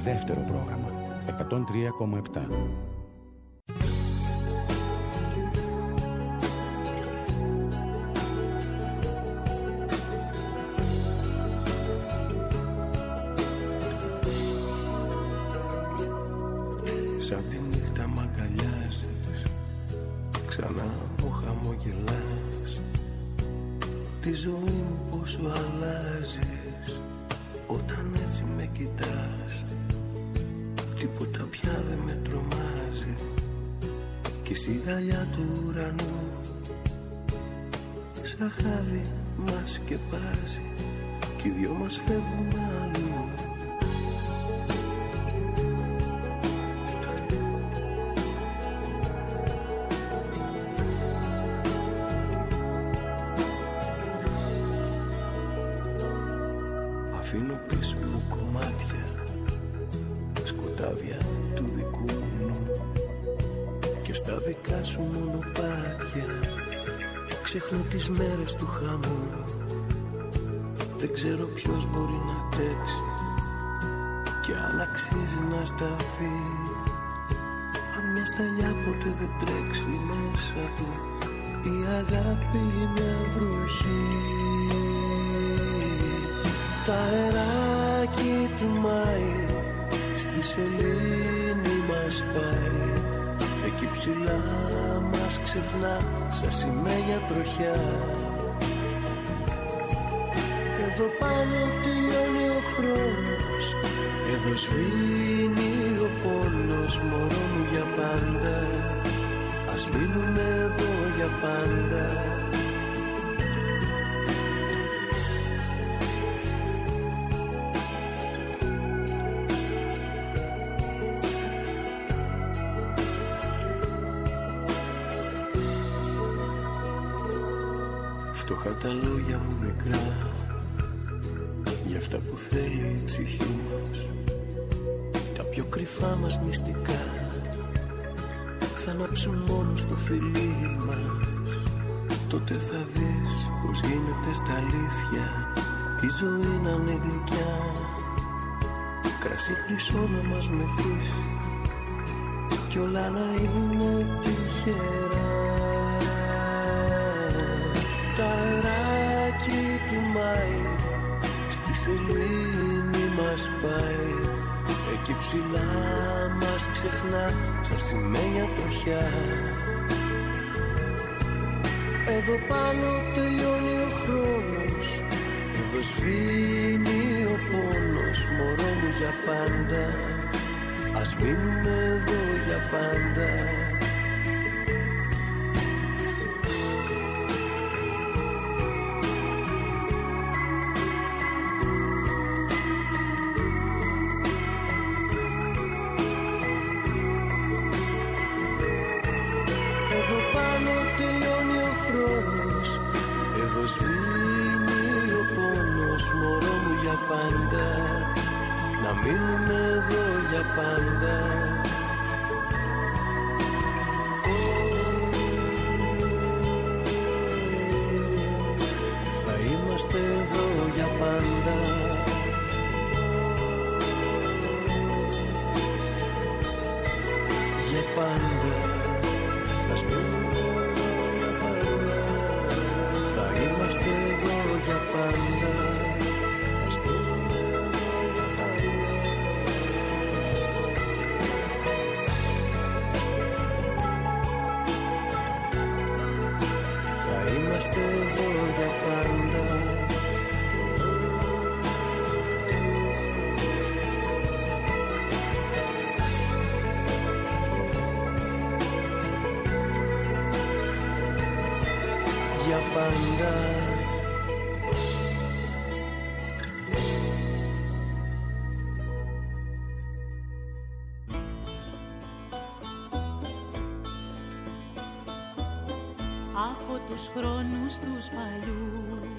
δεύτερο πρόγραμμα 103,7. Σαν τη νύχτα μ' αγκαλιάζεις, ξανά μου χαμογελάς. Τη ζωή μου πόσο αλλάζεις όταν έτσι με κοιτάς. Τίποτα πια δεν με τρομάζει κι η σιγαλιά του ουρανού σαν χάδι μας σκεπάζει κι οι δυο μας φεύγουμε αλλού. Αφήνω πίσω μου κομμάτια, σκοτάδια του δικού μου νου και στα δικά σου μονοπάτια ξεχνώ τις μέρες του χαμού. Δεν ξέρω ποιος μπορεί να αντέξει και αν αξίζει να σταθεί, αν μια σταλιά ποτέ δεν τρέξει μέσα του η αγάπη είναι βροχή. Τα αεράκι του Μάη στη σελήνη μας πάει, εκεί ψηλά μας ξεχνά σαν σημαία τροχιά. Εδώ πάνω τελειώνει ο χρόνος, εδώ σβήνει ο πόνος, μωρό μου για πάντα, ας μείνουμε εδώ για πάντα. Φτωχά τα λόγια μου μικρά για αυτά που θέλει η ψυχή μας, τα πιο κρυφά μας μυστικά θα ανάψουν μόνο στο φιλί μας. Τότε θα δεις πως γίνεται στα αλήθεια η ζωή να είναι γλυκιά, κρασί χρυσό να μας μεθύσει κι όλα να είναι τυχερά. Τα αεράκι του Μάη στη σελήνη μας πάει, εκεί ψηλά μας ξεχνά σαν σημαία τροχιά. Εδώ πάνω τελειώνει ο χρόνος, εδώ σβήνει ο πόνος, μωρό μου για πάντα, ας μείνουμε εδώ για πάντα. Σβήνει ο πόνος, μωρό μου για πάντα, να μείνουμε εδώ για πάντα. Θα είμαστε εδώ για πάντα. Για πάντα, ας μείνουμε εδώ για πάντα. Θα είμαστε εδώ για πάντα. Ας πούμε εδώ για πάντα. Θα είμαστε εδώ για πάντα. Για πάντα. Από τους χρόνους τους παλιούς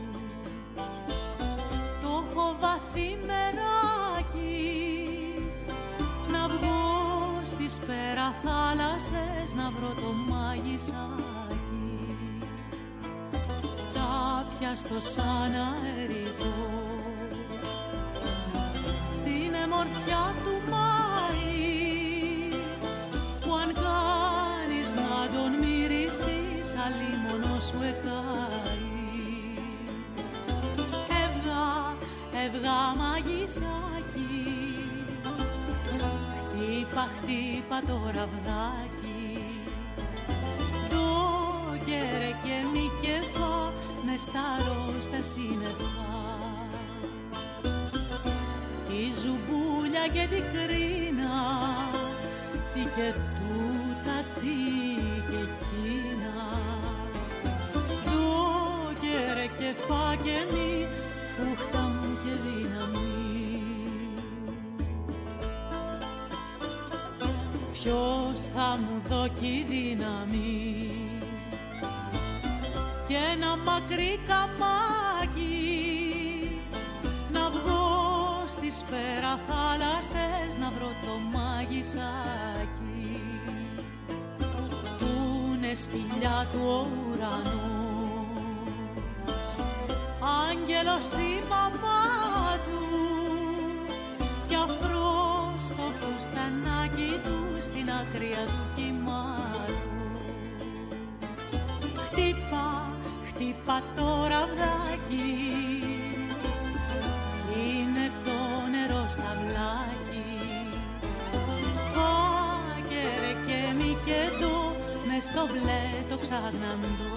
το έχω βαθύ μεράκι, να βγω στις πέρα θάλασσες να βρω το μάγισσάκι, τα πιαστώ σαν αερικό στην εμορφιά του μάγισσου. Φεύγα μαγισάκι, χτύπα χτύπα το ραβδάκι, το κέρε και μη κεφά με σταρώ στα σύννεφα. Τη ζουμπούλια και την κρίνα, τι και τούτα, τι και εκείνα, το κέρε και φά και μη, φούχτα μου και δύναμη. Ποιος θα μου δώκει δύναμη και ένα μακρύ καμάκι, να βγω στις πέρα θάλασσες, να βρω το μάγισσάκι που είναι σπηλιά του ουρανού, άγγελος η μαμά του κι αφρός το φουστανάκι του στην άκρια του κυμάτου. Χτύπα, χτύπα το ραβδάκι, είναι το νερό στα βλάκι, φάκερε και μη και το μες στο μπλε το ξαγναντό.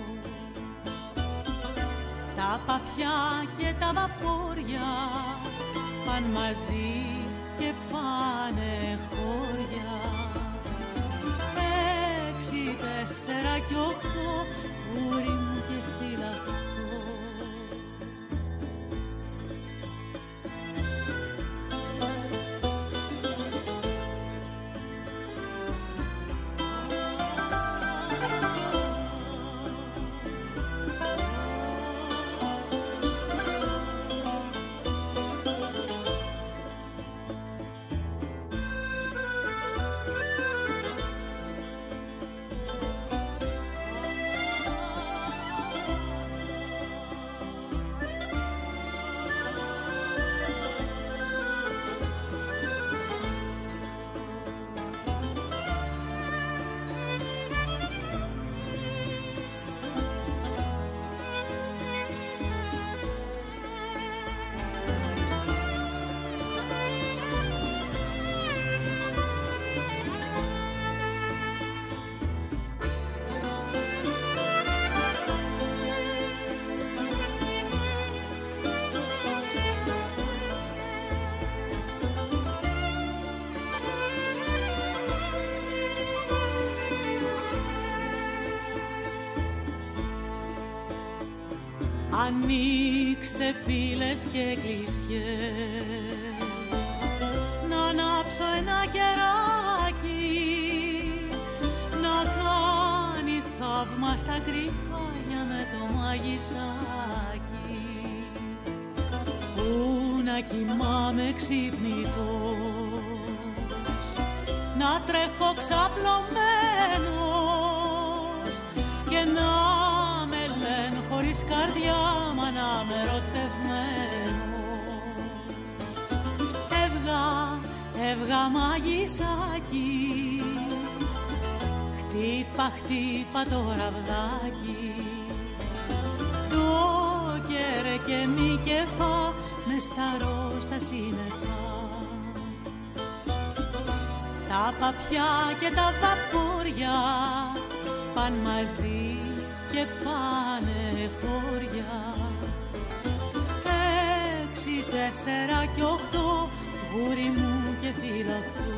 Τα παπιά και τα βαπόρια παν μαζί και πάνε χώρια, 6, 4 και 8, γούρι μου και φυλακτό. Ανοίξτε πύλες και εκκλησιές, να ανάψω ένα κεράκι, να κάνει θαύμα στα κρυφάνια με το μαγισσάκι, που να κοιμάμαι ξυπνητός, να τρέχω ξαπλωμένος και να χωρίς καρδιά, μα να με ερωτευμένος. Έβγα μαγισσάκι, χτύπα χτύπα το ραβδάκι, το κέρε και μη κεφά με σταρώ στα σύννεφα. Τα παπιά και τα βαπόρια παν μαζί και πάνε χώρια, 6, 4 και 8, γούρι μου και φυλακτό.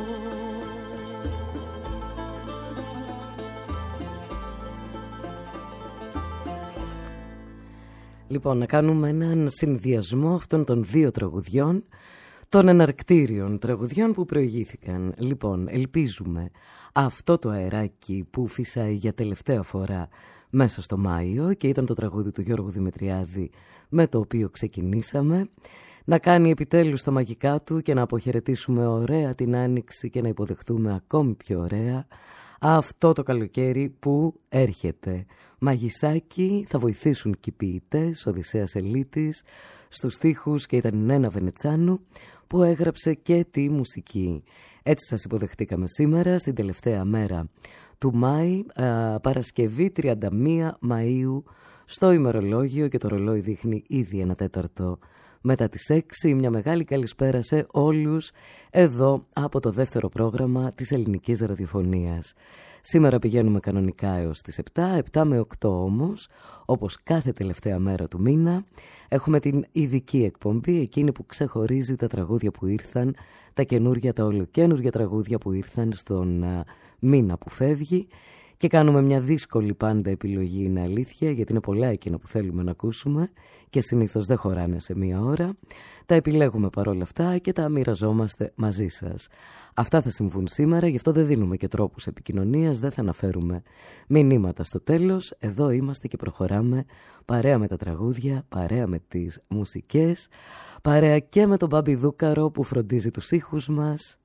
Λοιπόν, να κάνουμε έναν συνδυασμό αυτών των δύο τραγουδιών, των εναρκτήριων τραγουδιών που προηγήθηκαν. Λοιπόν, ελπίζουμε αυτό το αεράκι που φυσάει για τελευταία φορά μέσα στο Μάιο και ήταν το τραγούδι του Γιώργου Δημητριάδη με το οποίο ξεκινήσαμε, να κάνει επιτέλους τα μαγικά του και να αποχαιρετήσουμε ωραία την Άνοιξη και να υποδεχτούμε ακόμη πιο ωραία αυτό το καλοκαίρι που έρχεται. Μαγισσάκι, θα βοηθήσουν και οι ποιητές, Οδυσσέας Ελίτης, στους στίχους και ήταν η Νένα Βενετσάνου που έγραψε και τη μουσική. Έτσι σας υποδεχτήκαμε σήμερα στην τελευταία μέρα του Μάη, Παρασκευή 31 Μαΐου, στο ημερολόγιο και το ρολόι δείχνει ήδη 1/4 μετά τις 6. Μια μεγάλη καλησπέρα σε όλους εδώ από το δεύτερο πρόγραμμα της ελληνικής ραδιοφωνίας. Σήμερα πηγαίνουμε κανονικά έως τις 7 με 8 όμως, όπως κάθε τελευταία μέρα του μήνα. Έχουμε την ειδική εκπομπή, εκείνη που ξεχωρίζει τα τραγούδια που ήρθαν, τα καινούργια, τα ολοκένουργια τραγούδια που ήρθαν στον μήνα που φεύγει. Και κάνουμε μια δύσκολη πάντα επιλογή, είναι αλήθεια, γιατί είναι πολλά εκείνα που θέλουμε να ακούσουμε και συνήθως δεν χωράνε σε μία ώρα. Τα επιλέγουμε παρόλα αυτά και τα μοιραζόμαστε μαζί σας. Αυτά θα συμβούν σήμερα, γι' αυτό δεν δίνουμε και τρόπους επικοινωνίας, δεν θα αναφέρουμε μηνύματα στο τέλος. Εδώ είμαστε και προχωράμε παρέα με τα τραγούδια, παρέα με τις μουσικές, παρέα και με τον Μπάμπη Δούκαρο που φροντίζει τους ήχους μας.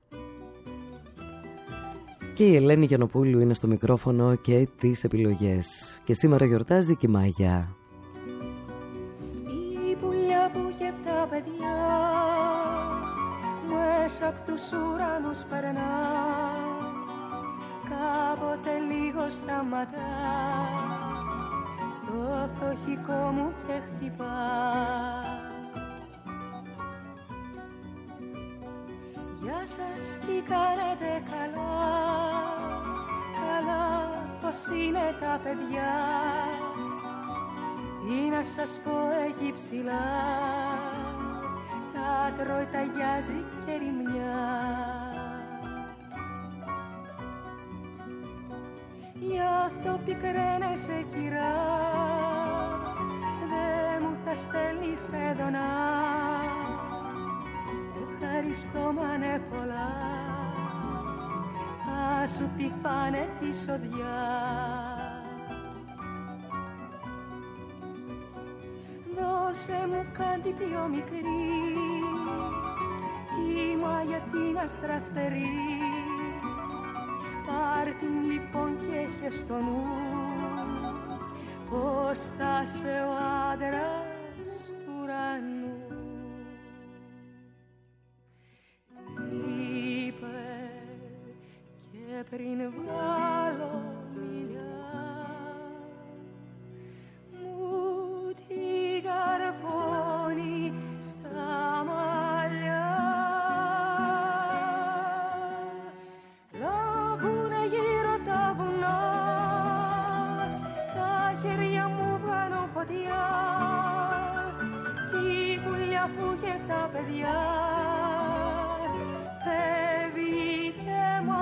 Και η Ελένη Γιαννοπούλου είναι στο μικρόφωνο και τις επιλογές. Και σήμερα γιορτάζει και η Μάγια. Η πουλιά που είχε 7 παιδιά μέσα απ' τους ουρανούς περνά, κάποτε λίγο σταματά στο φτωχικό μου και χτυπά. Γεια σας, τι κάνετε, καλά, καλά, πως είναι τα παιδιά. Τι να σας πω, έχει ψηλά, τα τρώει, ταγιάζει και ρημιά. Γι' αυτό πικραίνεσαι, κυρά, δε μου τα στέλνεις εδωνά. Ευχαριστώ, μ' πολλά, θα σου τη φάνε τη σοδιά. Δώσε μου κάτι πιο μικρή, η Μάγια την αστραφτερή. Πάρ' την λοιπόν και έχε στο νου, πως θα σε ο άντρας του ουρανού. Πριν βγάλω μιλιά, μου την καρφώνει στα μαλλιά. Λάμπουνε γύρω τα βουνά, τα χέρια μου βγαίνουν φωτιά. Κι η πουλιά που είχε 7 παιδιά φεύγει και μ'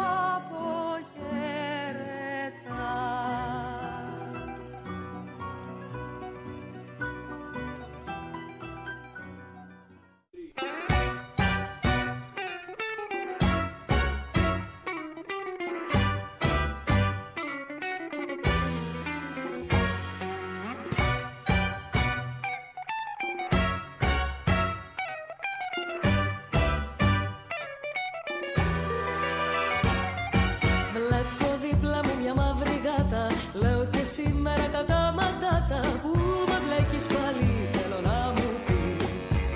σήμερα κατά μαντάτα που με μπλέκεις πάλι, θέλω να μου πεις.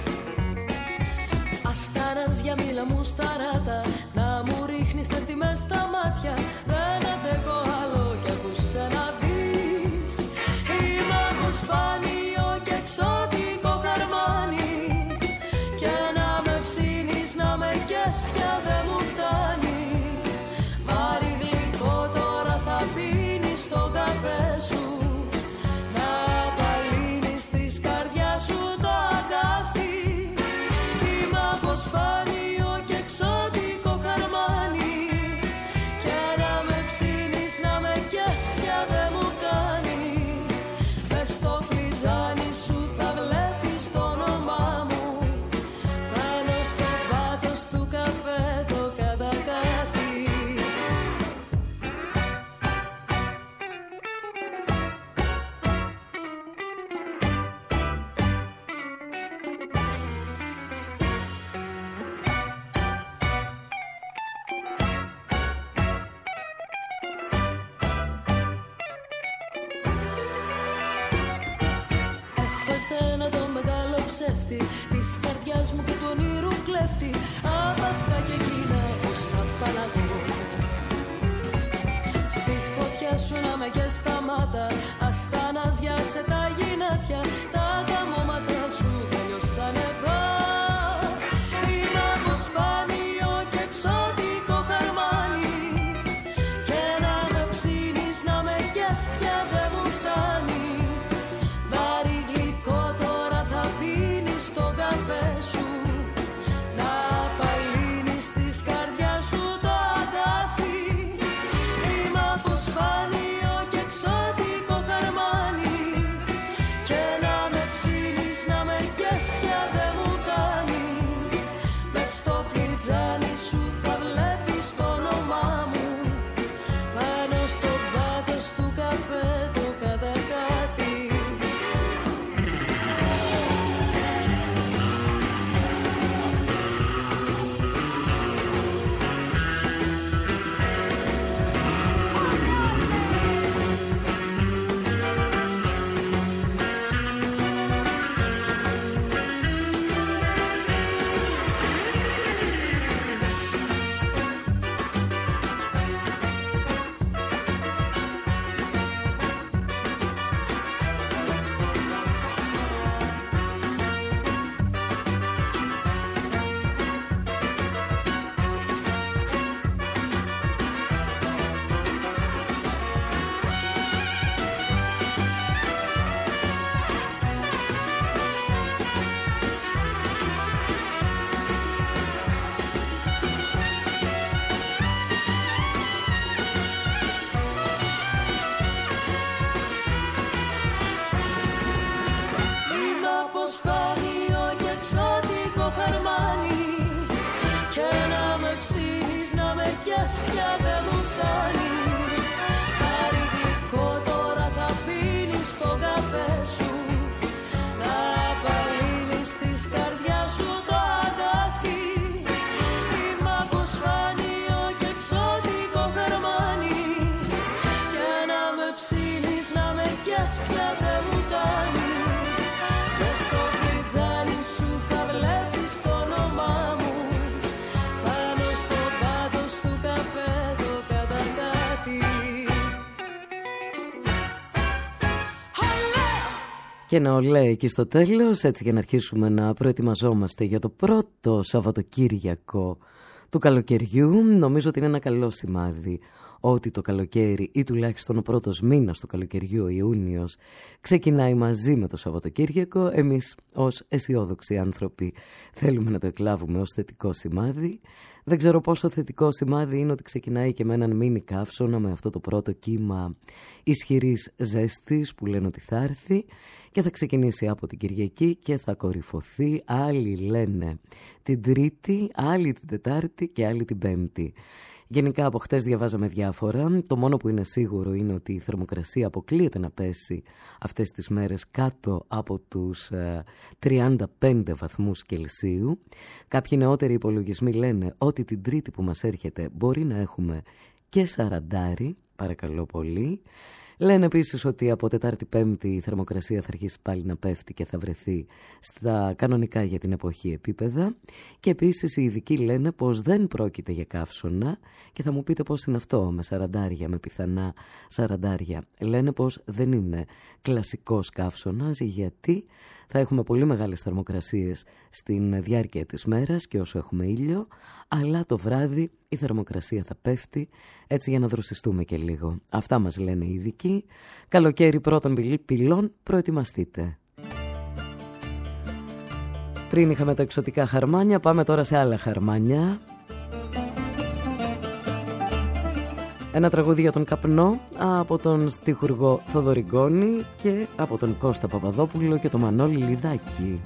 Αστάνας μίλα μου σταράτα, να μου ρίχνεις τέρτη μες στα μάτια. Δεν αντέχω άλλο κι ακούσε να δεις. Είμαι από σπάνιο και εξωτικό χαρμάνι, και να με ψήνεις, να με κες πια δεν μου φτάνει. Βάρη γλυκό τώρα θα πίνεις στο καφέ σου, να απαλύνεις της καρδιάς σου το αγκάθι. Είμαι από σπάνιο και εξωτικό χαρμάνι, και να με ψήνεις, να με κες πια δεν μου κάνει. Μες στο φλιτζάνι σου θα βλέπεις το όνομά μου, πάνω στο πάτος του καφέ το κατακάτι. Εσένα το μεγάλο ψεύτη της καρδιάς μου και του ονείρου κλέφτη. Απ' αυτά και εκείνα πως θα παλαγώ. Στη φωτιά σου να με και σταμάτα, αστανάζιασε τα γυνάτια. Τα καμώματα σου τελειώσαν εδώ. Και ένα ολέ εκεί στο τέλος, έτσι για να αρχίσουμε να προετοιμαζόμαστε για το πρώτο Σαββατοκύριακο του καλοκαιριού. Νομίζω ότι είναι ένα καλό σημάδι ότι το καλοκαίρι ή τουλάχιστον ο πρώτος μήνας του καλοκαιριού, ο Ιούνιος, ξεκινάει μαζί με το Σαββατοκύριακο. Εμείς ως αισιόδοξοι άνθρωποι θέλουμε να το εκλάβουμε ως θετικό σημάδι. Δεν ξέρω πόσο θετικό σημάδι είναι ότι ξεκινάει και με έναν μίνι καύσωνα, με αυτό το πρώτο κύμα ισχυρής ζέστης που λένε ότι θα έρθει και θα ξεκινήσει από την Κυριακή και θα κορυφωθεί. Άλλοι λένε την Τρίτη, άλλοι την Τετάρτη και άλλοι την Πέμπτη. Γενικά από χτες διαβάζαμε διάφορα. Το μόνο που είναι σίγουρο είναι ότι η θερμοκρασία αποκλείεται να πέσει αυτές τις μέρες κάτω από τους 35 βαθμούς Κελσίου. Κάποιοι νεότεροι υπολογισμοί λένε ότι την Τρίτη που μας έρχεται μπορεί να έχουμε και 40, παρακαλώ πολύ. Λένε επίσης ότι από Τετάρτη Πέμπτη η θερμοκρασία θα αρχίσει πάλι να πέφτει και θα βρεθεί στα κανονικά για την εποχή επίπεδα. Και επίσης οι ειδικοί λένε πως δεν πρόκειται για καύσωνα και θα μου πείτε πως είναι αυτό με 40, με πιθανά 40. Λένε πως δεν είναι κλασικός καύσωνας γιατί θα έχουμε πολύ μεγάλες θερμοκρασίες στην διάρκεια της μέρας και όσο έχουμε ήλιο, αλλά το βράδυ η θερμοκρασία θα πέφτει, έτσι για να δροσιστούμε και λίγο. Αυτά μας λένε οι ειδικοί. Καλοκαίρι πρώτων πυλών, προετοιμαστείτε. Πριν είχαμε τα εξωτικά χαρμάνια, πάμε τώρα σε άλλα χαρμάνια. Ένα τραγούδι για τον καπνό από τον στιχουργό Θοδωρή Γκόνη και από τον Κώστα Παπαδόπουλο και τον Μανώλη Λιδάκη.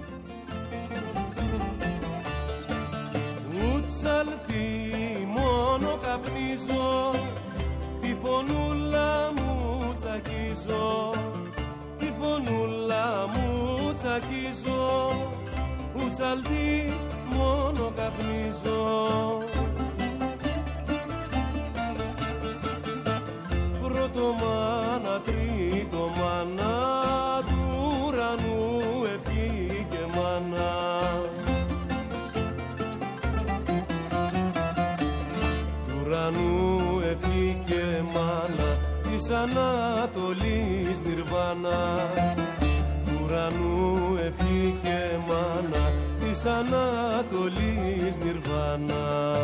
Ουτσαλτή μόνο καπνίζω, τη φωνούλα μου τσακίζω, τη φωνούλα μου τσακίζω, ουτσαλτή μόνο καπνίζω. Πρώτο μάνα, τρίτο μάνα, του ουρανού ευχή και μάνα. Του ουρανού ευχή και μάνα, της Ανατολής νιρβάνα. Του ουρανού ευχή και μάνα, της Ανατολής νιρβάνα.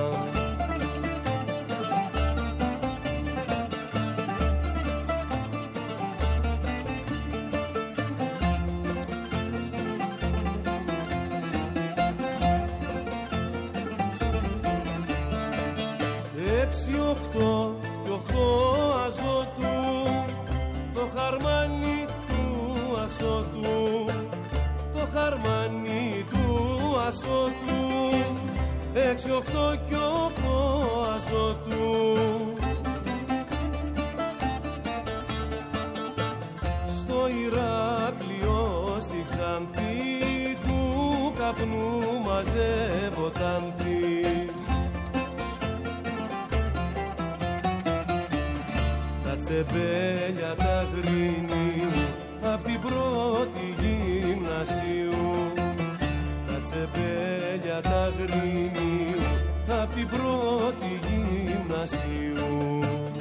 Έξι, οχτώ και οχτώ αζώτου, το χαρμάνι του ασώτου, το χαρμάνι του ασώτου. Έξι, οχτώ και οχτώ αζώτου. Στο Ηράκλειο στη Ξάνθη του καπνού μαζεύω τάνθη. Τσεμπέλια τα γρίνη απ' την πρώτη γυμνασίου. Τα τσεμπέλια τα γρίνη απ' την πρώτη γυμνασίου.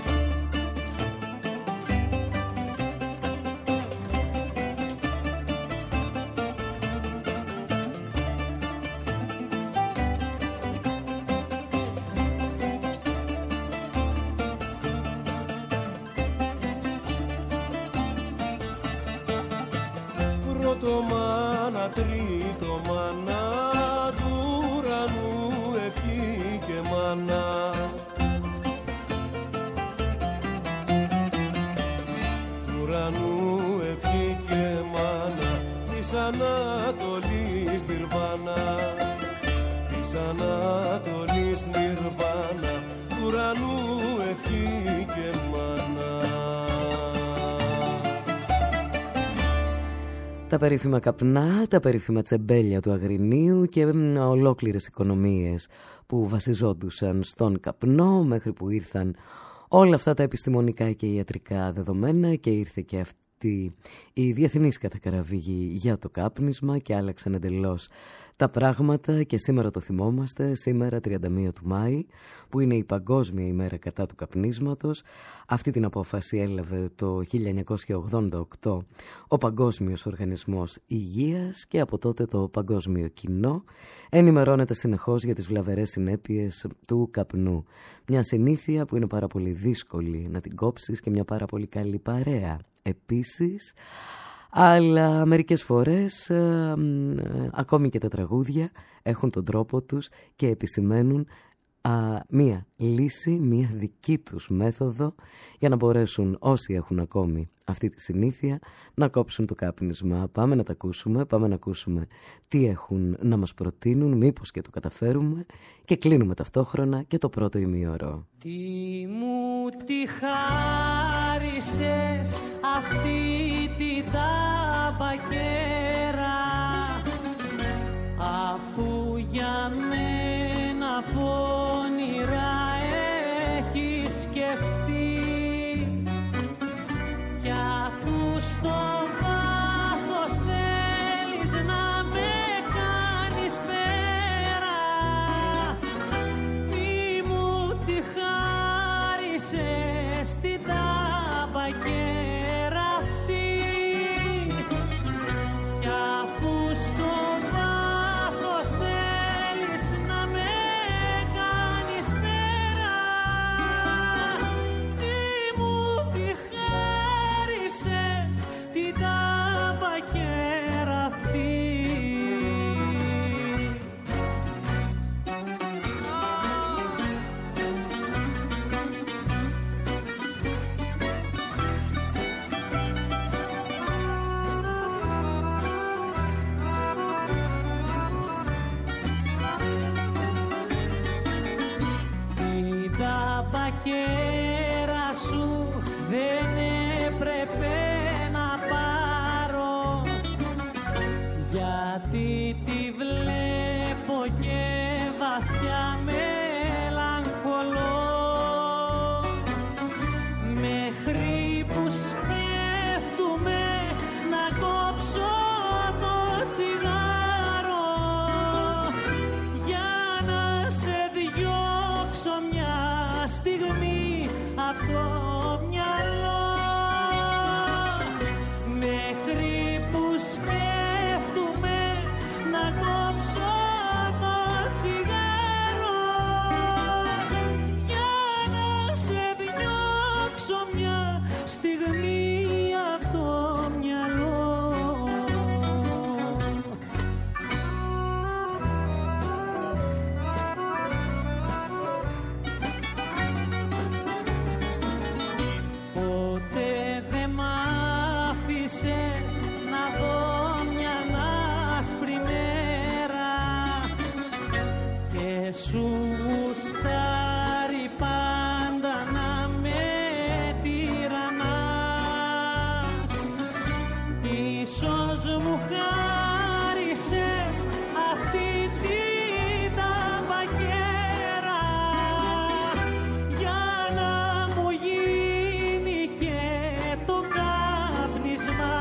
Πρώτο μάνα, τρίτο μάνα, του ουρανού ευχή και μάνα. Του ουρανού ευχή και μάνα, της Ανατολής νιρβάνα. Της Ανατολής νιρβάνα, του ουρανού ευχή και μάνα. Τα περίφημα καπνά, τα περίφημα τσεμπέλια του Αγρινίου και ολόκληρες οικονομίες που βασιζόντουσαν στον καπνό μέχρι που ήρθαν όλα αυτά τα επιστημονικά και ιατρικά δεδομένα και ήρθε και αυτή η διεθνής κατακραυγή για το κάπνισμα και άλλαξαν εντελώς τα πράγματα και σήμερα το θυμόμαστε, σήμερα 31 του Μάη, που είναι η Παγκόσμια ημέρα κατά του καπνίσματος. Αυτή την απόφαση έλαβε το 1988 ο Παγκόσμιος Οργανισμός Υγείας και από τότε το παγκόσμιο κοινό ενημερώνεται συνεχώς για τις βλαβερές συνέπειες του καπνού. Μια συνήθεια που είναι πάρα πολύ δύσκολη να την κόψεις και μια πάρα πολύ καλή παρέα επίσης. Αλλά μερικές φορές ακόμη και τα τραγούδια έχουν τον τρόπο τους και επισημαίνουν μία λύση, μία δική τους μέθοδο για να μπορέσουν όσοι έχουν ακόμη αυτή τη συνήθεια να κόψουν το κάπνισμα. Πάμε να τα ακούσουμε, πάμε να ακούσουμε τι έχουν να μας προτείνουν, μήπως και το καταφέρουμε, και κλείνουμε ταυτόχρονα και το πρώτο ημίωρο. Τι μου τη χάρισες αυτή τη ταμπακέρα, αφού για μένα πόνιρα έχει σκεφτεί, κι αφού στο βάθος θέλεις να με κάνεις πέρα, μη μου τη χάρισες την ταμπακέρα αυτή, κι αφού στο βάθος θέλεις να με κάνεις πέρα, μη μου τη χάρισες την ταμπακέρα αυτή. Την ταμπακέρα σου δεν έπρεπε να πάρω, γιατί τη βλέπω και βαθιά μελαγχολώ, μέχρι που σκέφτομαι να κόψω το τσιγάρο, για να σε διώξω μια στιγμή απ' το μυαλό, μέχρι που σκέφτομαι να κόψω το τσιγάρο, για να σε διώξω μια στιγμή απ' το μυαλό. Ποτέ δεν μ' άφησες να δω μια άσπρη μέρα, και σου γουστάρει πάντα να με τυραννάς. Ίσως μου χάρισες αυτή την ταμπακέρα, για να μου γίνει και το κάπνισμα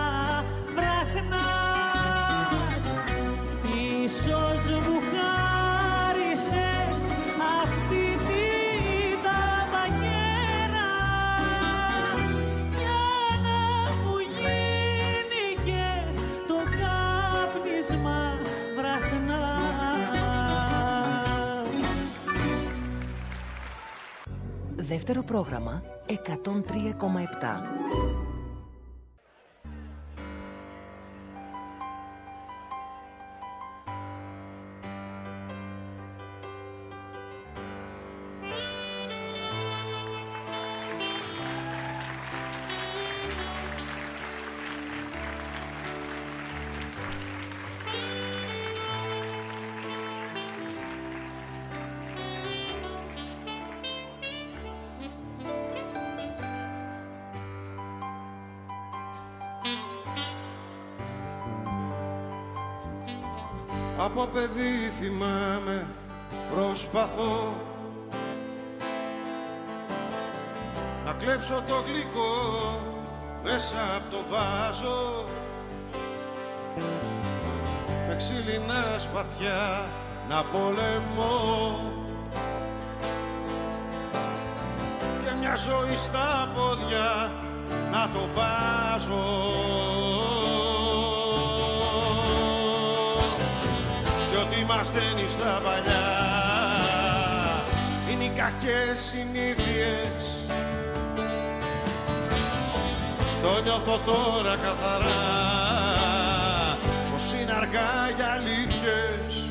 βραχνάς. Ίσως μου χάρισες αυτή την ταμπακέρα, για να μου γίνει και το κάπνισμα βραχνάς. Δεύτερο πρόγραμμα 103,7. Από παιδί θυμάμαι, προσπαθώ να κλέψω το γλυκό μέσα από το βάζο, με ξύλινα σπαθιά να πολεμώ και μια ζωή στα πόδια να το βάζω κι ό,τι μας δένει στα παλιά είναι οι κακές συνήθειες. Το νιώθω τώρα καθαρά πως είναι αργά για αλήθειες,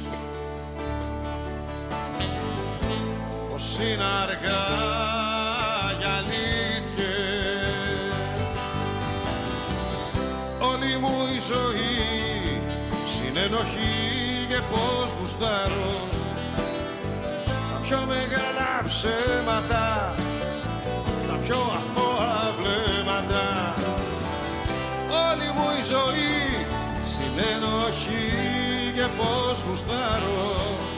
πως είναι αργά για αλήθειες. Όλη μου η ζωή συνενοχή και πως γουστάρω τα πιο μεγάλα ψέματα, στα πιο αθώα βλέμματα. Όλη μου η ζωή συνενοχή και πως γουστάρω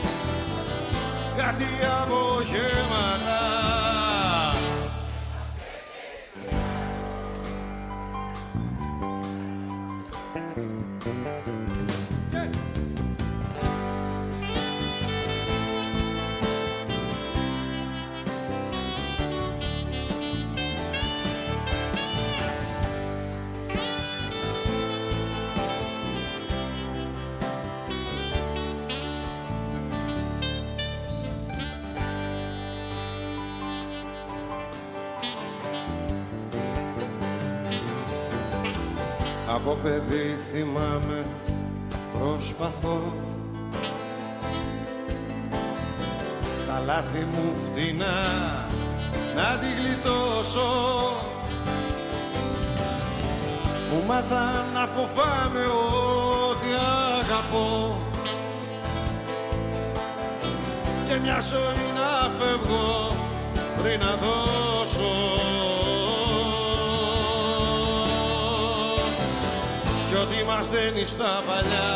κάτι απογεύματα. Από παιδί θυμάμαι προσπαθώ στα λάθη μου φτηνά να τη γλιτώσω. Μου μάθα να φοβάμαι ό,τι αγαπώ και μια ζωή να φεύγω πριν να δώσω. Κι ό,τι μας δένει στα παλιά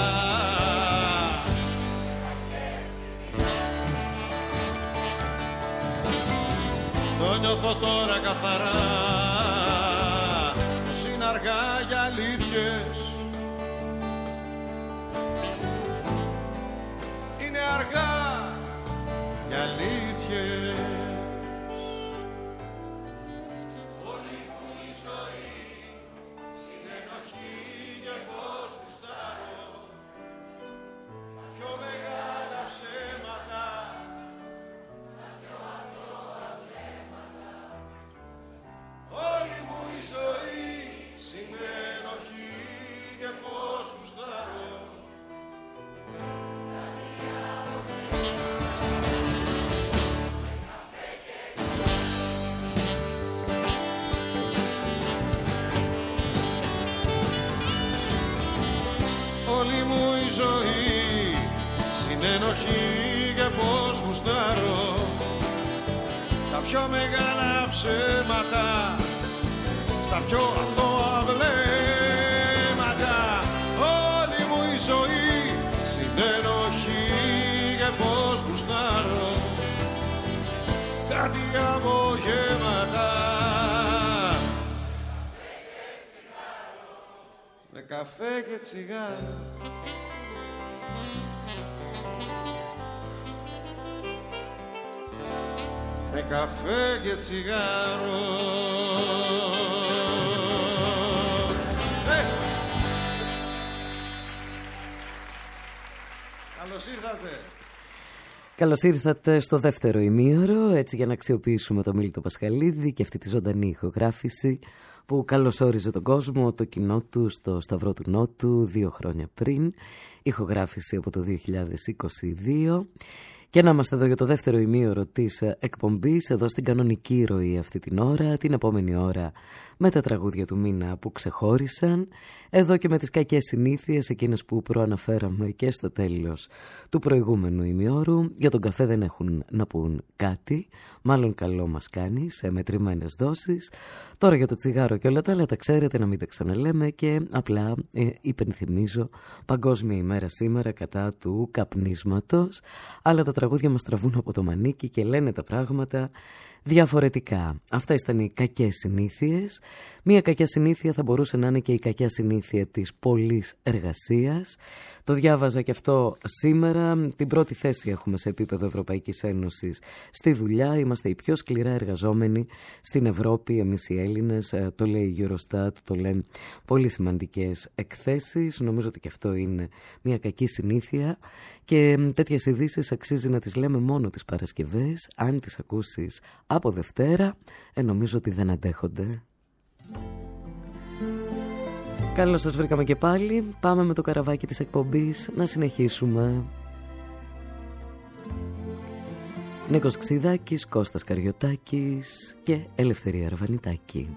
το νιώθω τώρα καθαρά πως είναι αργά για αλήθειες. Είναι αργά για αλήθειες. Όλη μου η ζωή συνενοχή και πως γουστάρω τα πιο μεγάλα ψέματα στα πιο αθώα βλέμματα. Όλη μου η ζωή συνενοχή και πως γουστάρω κάτι απογεύματα με καφέ και τσιγάρο. Με καφέ και τσιγάρο. Καλώς ήρθατε. Καλώς ήρθατε στο δεύτερο ημίωρο, έτσι για να αξιοποιήσουμε το Μίλτο Πασχαλίδη και αυτή τη ζωντανή ηχογράφηση που καλωσόριζε τον κόσμο, το κοινό του στο Σταυρό του Νότου 2 χρόνια πριν, ηχογράφηση από το 2022. Και να είμαστε εδώ για το δεύτερο ημίωρο της εκπομπής, εδώ στην κανονική ροή αυτή την ώρα, την επόμενη ώρα με τα τραγούδια του μήνα που ξεχώρισαν, εδώ και με τις κακές συνήθειες, εκείνες που προαναφέραμε και στο τέλος του προηγούμενου ημιώρου. Για τον καφέ δεν έχουν να πούν κάτι, μάλλον καλό μας κάνει σε μετρημένες δόσεις. Τώρα για το τσιγάρο και όλα τα άλλα τα ξέρετε, να μην τα ξαναλέμε, και απλά υπενθυμίζω Παγκόσμια ημέρα σήμερα κατά του καπνίσματος, αλλά τα τραγούδια μας τραβούν από το μανίκι και λένε τα πράγματα διαφορετικά. Αυτά ήταν οι κακές συνήθειες. Μία κακιά συνήθεια θα μπορούσε να είναι και η κακιά συνήθεια της πολλής εργασίας. Το διάβαζα και αυτό σήμερα. Την πρώτη θέση έχουμε σε επίπεδο Ευρωπαϊκής Ένωσης στη δουλειά. Είμαστε οι πιο σκληρά εργαζόμενοι στην Ευρώπη, εμείς οι Έλληνες. Το λέει η Eurostat, το λένε πολύ σημαντικές εκθέσεις. Νομίζω ότι και αυτό είναι μια κακή συνήθεια. Και τέτοιες ειδήσεις αξίζει να τις λέμε μόνο τις Παρασκευές. Αν τις ακούσεις από Δευτέρα, νομίζω ότι δεν αντέχονται. Καλώς σας βρήκαμε και πάλι. Πάμε με το καραβάκι της εκπομπής να συνεχίσουμε. Νίκος Ξηδάκης, Κώστας Καριωτάκης και Ελευθερία Αρβανιτάκη.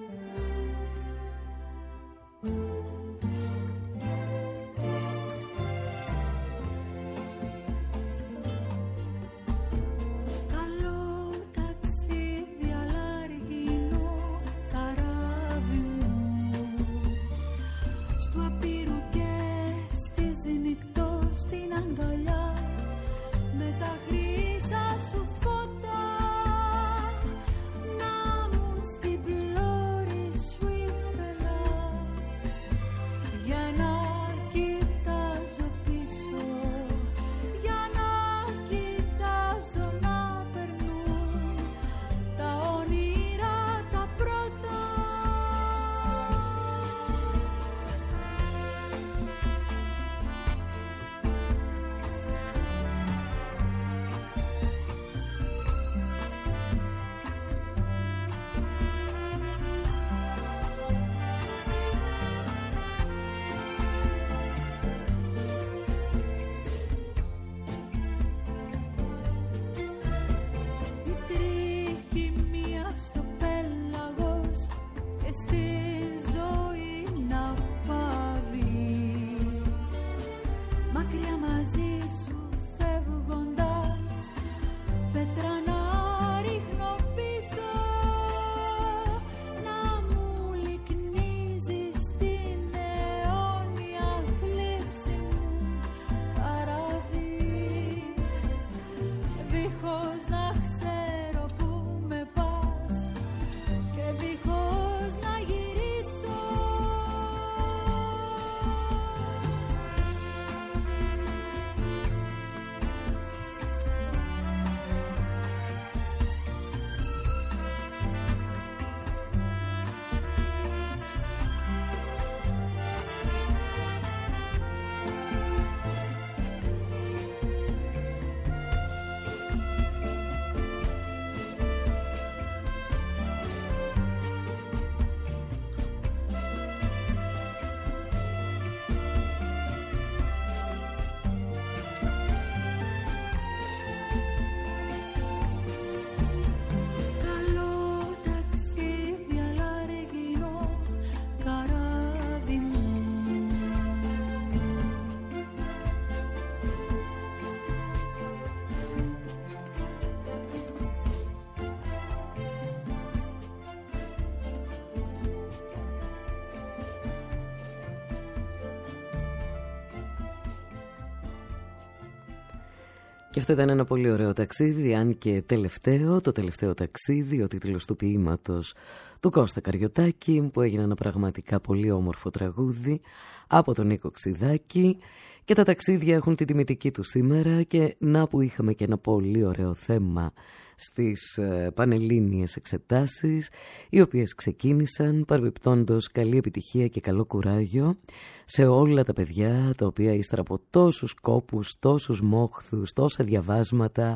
Και αυτό ήταν ένα πολύ ωραίο ταξίδι, αν και το τελευταίο ταξίδι, ο τίτλος του ποίηματος του Κώστα Καριωτάκη, που έγινε ένα πραγματικά πολύ όμορφο τραγούδι από τον Νίκο Ξηδάκη. Και τα ταξίδια έχουν την τιμητική του σήμερα, και να που είχαμε και ένα πολύ ωραίο θέμα στις πανελλήνιες εξετάσεις, οι οποίες ξεκίνησαν. Παρεμπιπτόντως, καλή επιτυχία και καλό κουράγιο σε όλα τα παιδιά τα οποία ύστερα από τόσους κόπους, τόσους μόχθους, τόσα διαβάσματα,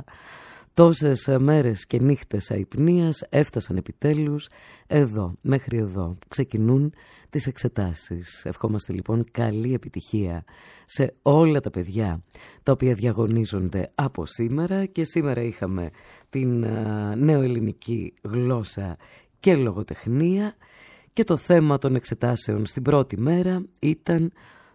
τόσες μέρες και νύχτες αϊπνίας έφτασαν επιτέλους μέχρι εδώ. Ξεκινούν τις εξετάσεις. Ευχόμαστε λοιπόν καλή επιτυχία σε όλα τα παιδιά τα οποία διαγωνίζονται από σήμερα, και σήμερα είχαμε την νεοελληνική γλώσσα και λογοτεχνία, και το θέμα των εξετάσεων στην πρώτη μέρα ήταν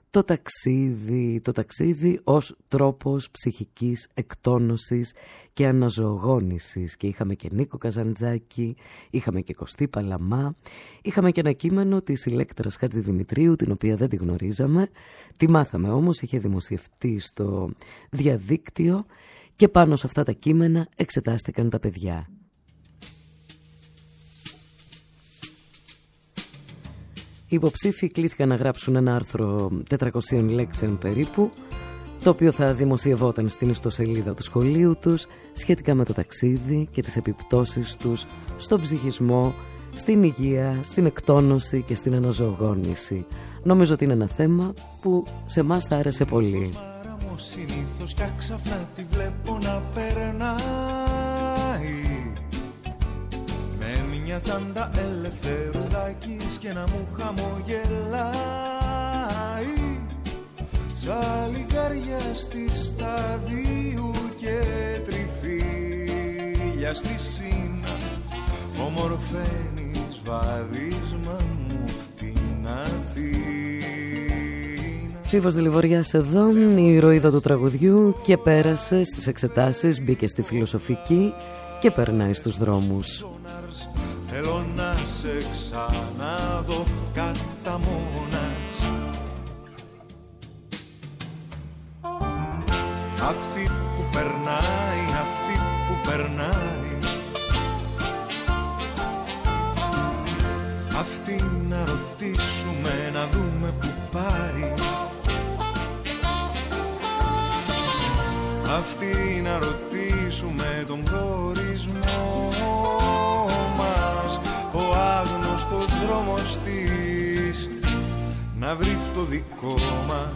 το ταξίδι ως τρόπος ψυχικής εκτόνωσης και αναζωογόνησης. Και είχαμε και Νίκο Καζαντζάκη, είχαμε και Κωστή Παλαμά, είχαμε και ένα κείμενο της Ηλέκτρας Χατζηδημητρίου, την οποία δεν τη γνωρίζαμε, τη μάθαμε όμως, είχε δημοσιευτεί στο διαδίκτυο, και πάνω σε αυτά τα κείμενα εξετάστηκαν τα παιδιά. Οι υποψήφοι κλήθηκαν να γράψουν ένα άρθρο 400 λέξεων περίπου, το οποίο θα δημοσιευόταν στην ιστοσελίδα του σχολείου τους, σχετικά με το ταξίδι και τις επιπτώσεις τους στον ψυχισμό, στην υγεία, στην εκτόνωση και στην αναζωογόνηση. Νομίζω ότι είναι ένα θέμα που σε εμάς θα άρεσε πολύ. Συνήθως κι ξαφνά τη βλέπω να περνάει με μια τσάντα ελευθερουδάκης και να μου χαμογελάει, σαν λιγάρια στη σταδίου και τριφύλια στη Σύνα, ομορφαίνεις βαδίσμα μου την Αθήνα. Φίβος Δελιβοριάς εδώ, η ηρωίδα του τραγουδιού, και πέρασε στις εξετάσεις, μπήκε στη φιλοσοφική και περνάει στους δρόμους. Θέλω να σε ξαναδώ κατά μόνας, αυτή που περνάει, αυτή που περνάει, αυτή να ρωτήσουμε, να δούμε που πάει, αυτή να ρωτήσουμε τον προορισμό μας, ο άγνωστος δρόμος της να βρει το δικό μας.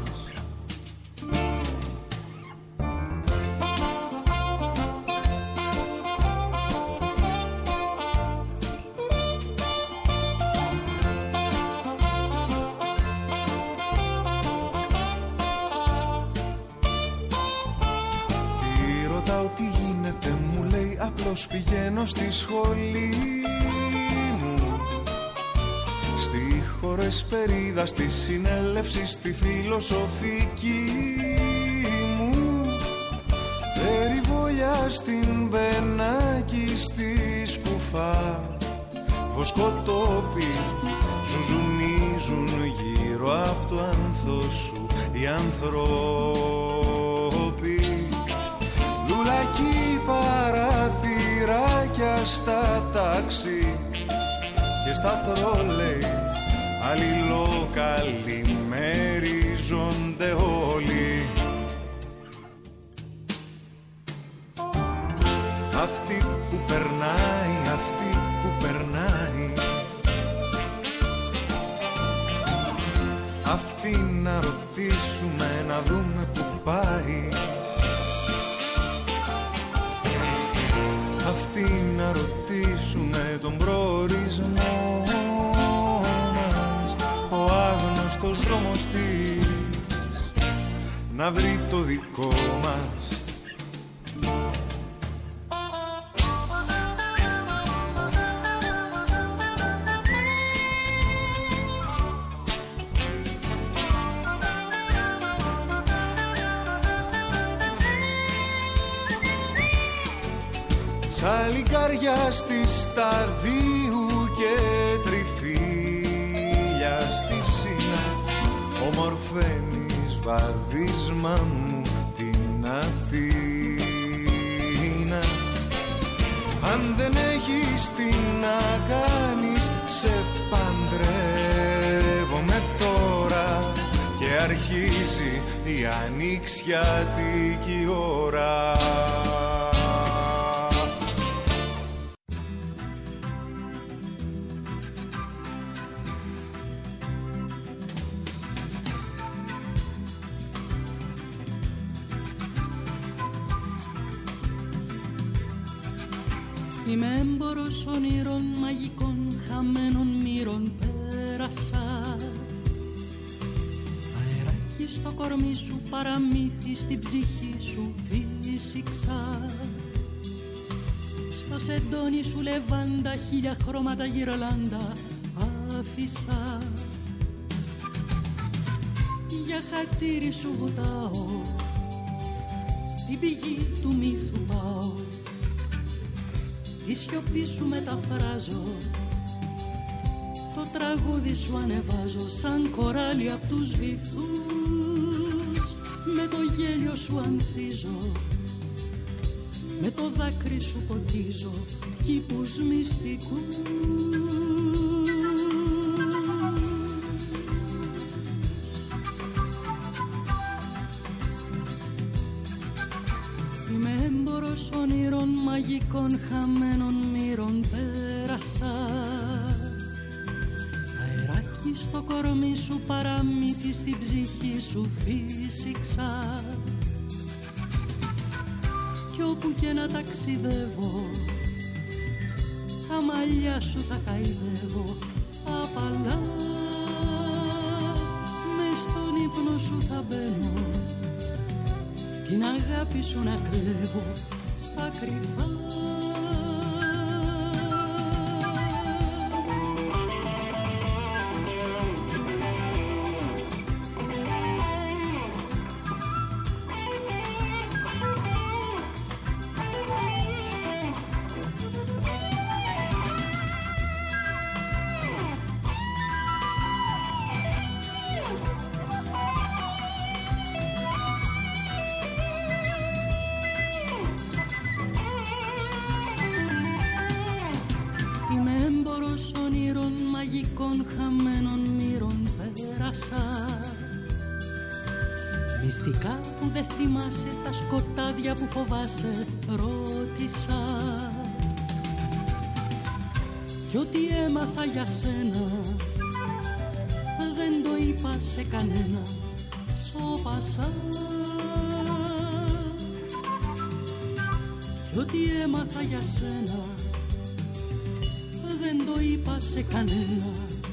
Πηγαίνω στη σχολή μου, στη χορεσπερίδα, στη συνέλευση, στη φιλοσοφική μου, περιβόλια στην Μπενάκη, στη Σκουφά, βοσκοτόπι ζουζουνίζουν γύρω από το άνθο σου οι ανθρώποι, λουλακί παραθυράκια στα τάξη και στα τρόλεϊ αλληλοκαλημερίζονται όλοι. Αυτή που περνάει, αυτή που περνάει, αυτή να ρωτήσουμε, να δούμε που πάει, αυτή να ρωτήσουμε τον προορισμό μας, ο άγνωστος δρόμος της να βρει το δικό μας. Σαν λιγάρια στη σταδίου και τριφύλια στη Σύνα, ομορφαίνεις βαδίσμα μου την Αθήνα. Αν δεν έχεις τι να κάνεις, σε παντρεύομαι τώρα και αρχίζει η ανοιξιάτικη ώρα. Είμαι έμπορος ονείρων μαγικών, χαμένων μύρων πέρασα. Αεράκι στο κορμί σου, παραμύθι στην ψυχή σου φύσηξα. Στο σεντόνι σου λεβάντα, χίλια χρώματα γυρολάντα άφησα. Για χατήρι σου βουτάω, στην πηγή του μύθου πάω. Τη σιωπή σου μεταφράζω, το τραγούδι σου ανεβάζω σαν κοράλι απ' τους βυθούς. Με το γέλιο σου ανθίζω με το δάκρυ σου ποτίζω κήπους μυστικούς. Είμαι έμπορος όνειρων μαγικών χαμένων μοίρων πέρασα. Αεράκι στο κορμί σου, παραμύθι στην ψυχή σου φύσηξα. Κι όπου και να ταξιδεύω, τα μαλλιά σου θα χαϊδεύω απαλά. Μες στον ύπνο σου θα μπαίνω, την αγάπη σου να κλέβω στα κρυφά. Χαμένων μοίρων πέρασα. Μυστικά που δεν θυμάσαι, τα σκοτάδια που φοβάσαι ρώτησα. Κι ό,τι έμαθα για σένα δεν το είπα σε κανένα, σώπασα. Κι ό,τι έμαθα για σένα δεν το είπα σε κανένα.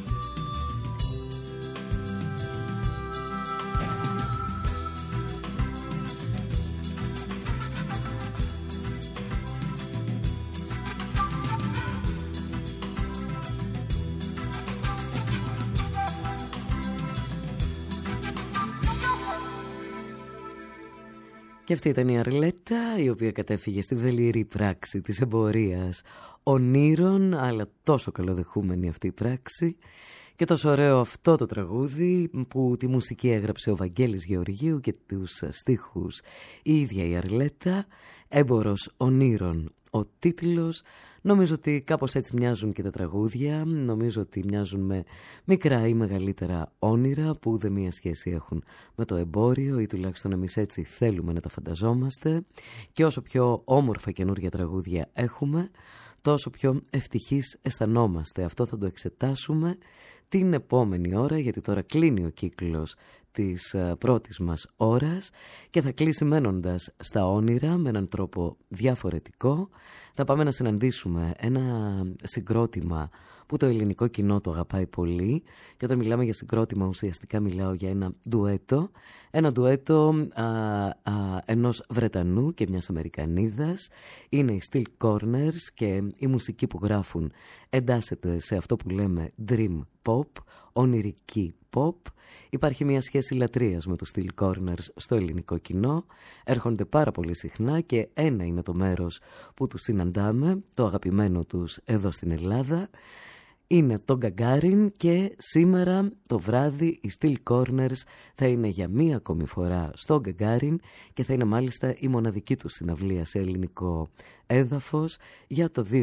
Και αυτή ήταν η Αρλέτα, η οποία κατέφυγε στη δελειρή πράξη της εμπορίας ονείρων, αλλά τόσο καλοδεχούμενη αυτή η πράξη και τόσο ωραίο αυτό το τραγούδι που τη μουσική έγραψε ο Βαγγέλης Γεωργίου και τους στίχους η ίδια η Αρλέτα. Έμπορος ονείρων ο τίτλος. Νομίζω ότι κάπως έτσι μοιάζουν και τα τραγούδια. Νομίζω ότι μοιάζουν με μικρά ή μεγαλύτερα όνειρα που ούτε μία σχέση έχουν με το εμπόριο, ή τουλάχιστον εμείς έτσι θέλουμε να τα φανταζόμαστε. Και όσο πιο όμορφα καινούργια τραγούδια έχουμε, τόσο πιο ευτυχείς αισθανόμαστε. Αυτό θα το εξετάσουμε την επόμενη ώρα, γιατί τώρα κλείνει ο κύκλος της πρώτης μας ώρας και θα κλείσει μένοντας στα όνειρα με έναν τρόπο διαφορετικό. Θα πάμε να συναντήσουμε ένα συγκρότημα που το ελληνικό κοινό το αγαπάει πολύ, και όταν μιλάμε για συγκρότημα ουσιαστικά μιλάω για ένα ντουέτο. Ένα ντουέτο ενός Βρετανού και μιας Αμερικανίδας. Είναι οι Steel Corners και η μουσική που γράφουν εντάσσεται σε αυτό που λέμε dream pop, ονειρική pop. Υπάρχει μια σχέση λατρείας με τους Steel Corners στο ελληνικό κοινό. Έρχονται πάρα πολύ συχνά και ένα είναι το μέρος που τους συναντάμε, το αγαπημένο τους εδώ στην Ελλάδα. Είναι το Γκαγκάριν και σήμερα το βράδυ οι Steel Corners θα είναι για μία ακόμη φορά στο Γκαγκάριν και θα είναι μάλιστα η μοναδική τους συναυλία σε ελληνικό έδαφος για το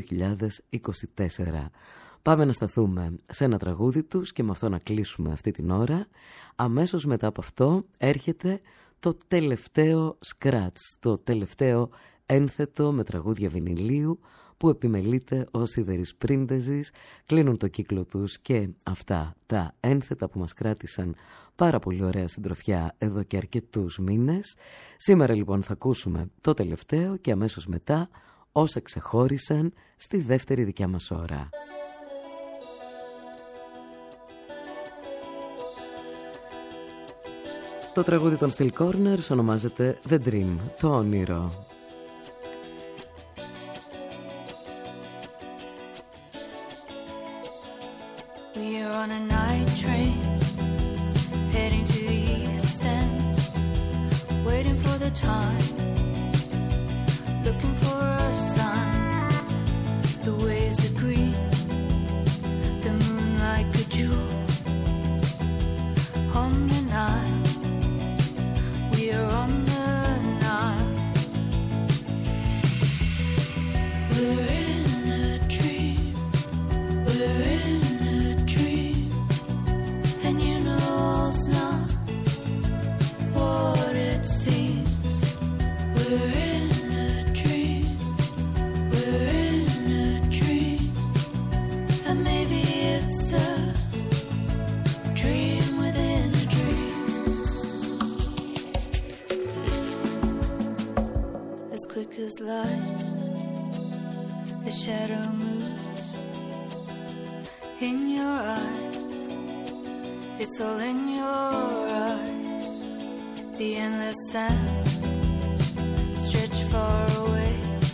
2024. Πάμε να σταθούμε σε ένα τραγούδι τους και με αυτό να κλείσουμε αυτή την ώρα. Αμέσως μετά από αυτό έρχεται το τελευταίο scratch, το τελευταίο ένθετο με τραγούδια βινιλίου που επιμελείται ως Σιδερής Πρίντεζης. Κλείνουν το κύκλο τους και αυτά τα ένθετα που μας κράτησαν πάρα πολύ ωραία συντροφιά εδώ και αρκετούς μήνες. Σήμερα λοιπόν θα ακούσουμε το τελευταίο και αμέσως μετά όσα ξεχώρισαν στη δεύτερη δικιά μας ώρα. Το τραγούδι των Steel Corners ονομάζεται The Dream, το όνειρο. We're on a night train heading to the east end, waiting for the time, looking for a sign. The waves are green, the moon like a jewel on the Nile. We are on the Nile. its light, the shadow moves in your eyes. It's all in your eyes. The endless sands stretch far away.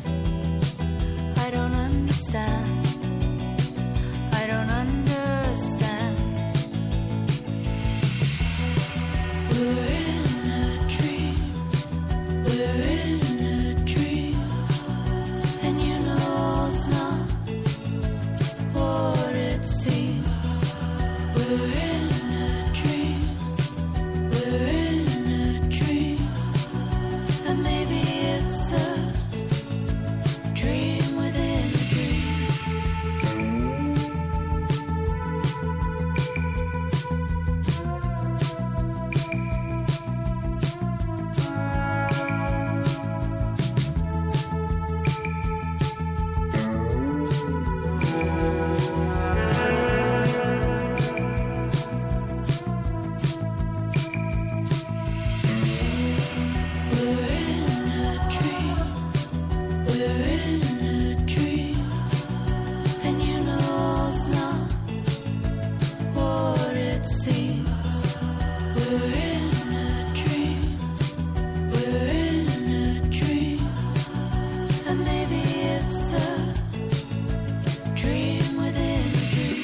I don't understand. I don't understand. We're in a dream. We're in a dream. And you know it's not what it seems. We're in a dream. We're in a dream. And maybe it's a dream within a dream. We're in a dream. We're in a dream. And you know it's not what it seems. We're in a dream. We're in a dream. And maybe it's a dream within a dream.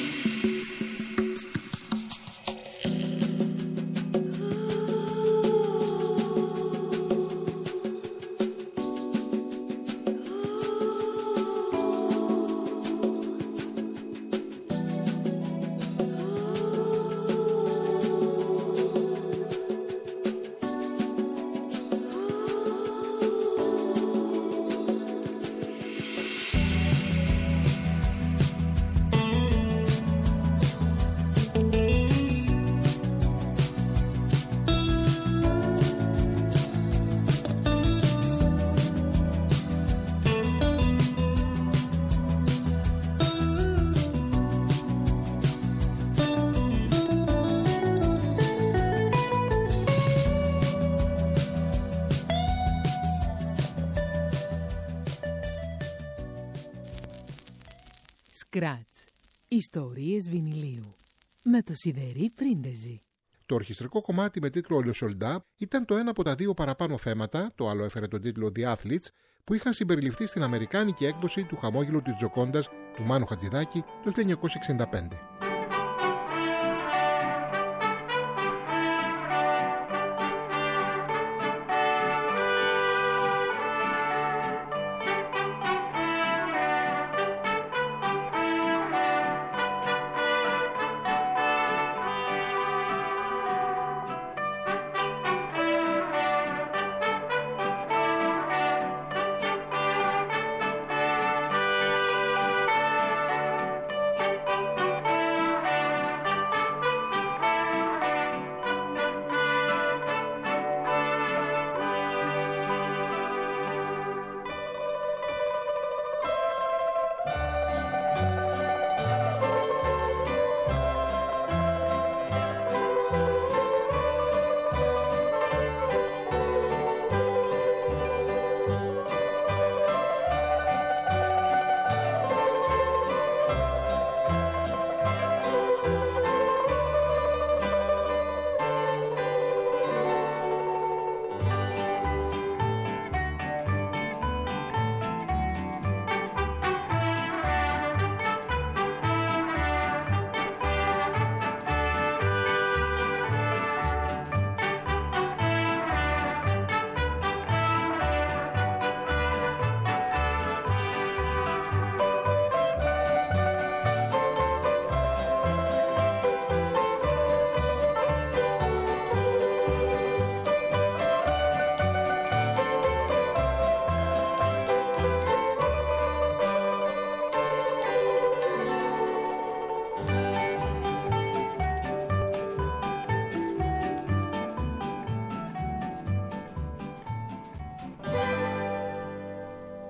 Σκράτς. Ιστορίες βινιλίου. Με το Σιδερή Πρίντεζι. Το ορχιστρικό κομμάτι με τίτλο Le Soldat ήταν το ένα από τα δύο παραπάνω θέματα, το άλλο έφερε τον τίτλο The Athletes, που είχαν συμπεριληφθεί στην αμερικάνικη έκδοση του Χαμόγελου της Τζοκόντας του Μάνου Χατζηδάκη το 1965.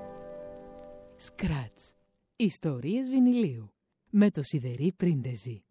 Σκράτς. Ιστορίες βινιλίου. Με το Σιδερή Πρίντεζι.